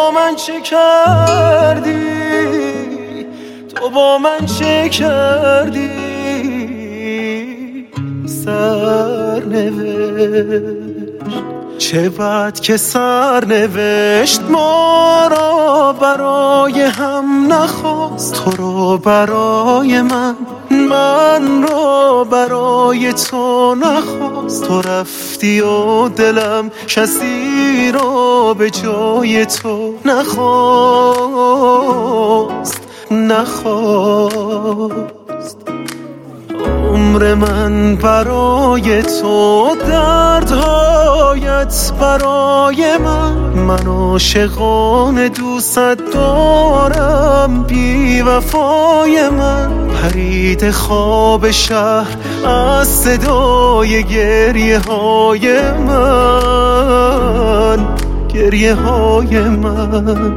با من چه کردی؟ تو با من چه کردی؟ سرنوشت چه بد که سرنوشت ما را برای هم نخواست، تو را برای من را برای تو نخواست. تو رفتی و دلم کسی را به جای تو نخواست. عمر من برای تو، دردهایت برای من عاشقان دوست دارم. بی وفای من پرید خواب شهر از صدای گریه های من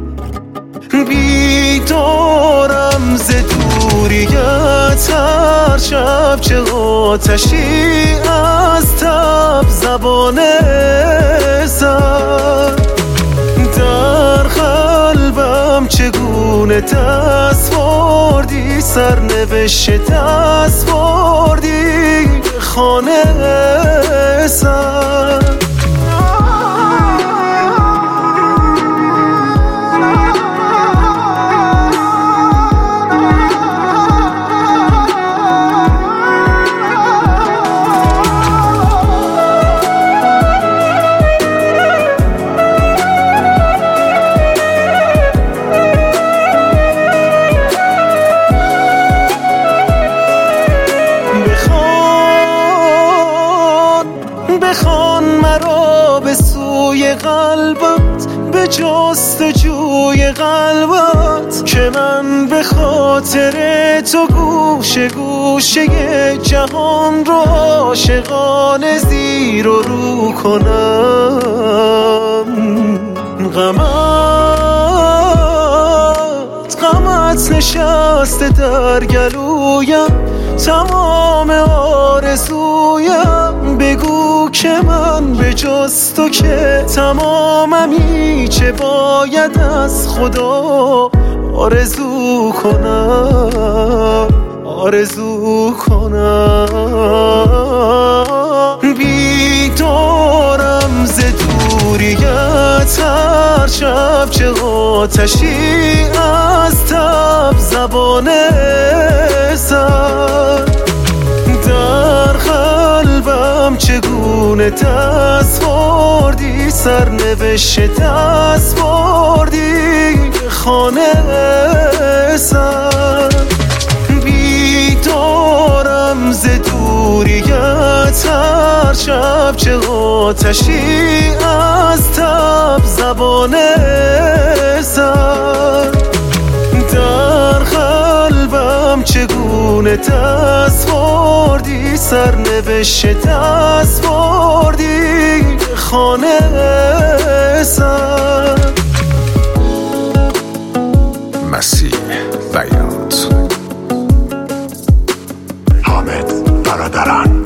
بیدارم ز دوریت، هر شب چه آتشی از تب زبانه زد. در قلبم چگونه دستوردی، سرنوشت دستوردی به خانه زد. بخوان مرا به سوی قلبت، به جستجوی قلبت، که من به خاطر تو گوشه گوشه جهان را عاشقانه زیر و رو کنم. غمت نشسته در گلویم، تمام آرزویم. بگو که من به جز تو که تماممی، چه باید از خدا آرزو کنم. بیدارم ز دوریت، هر شب چه آتشی از تب زبانه زد. در قلبم چگونه دستوردی، سرنوشت دستوردی به خانه زد. بیدارم ز دوریت، هر شب چه آتشی از تب زبانه زد. در قلبم چگونه دستوردی، سرنوشت دستوردی به خانه زد. مسیح بیات حامد برادران.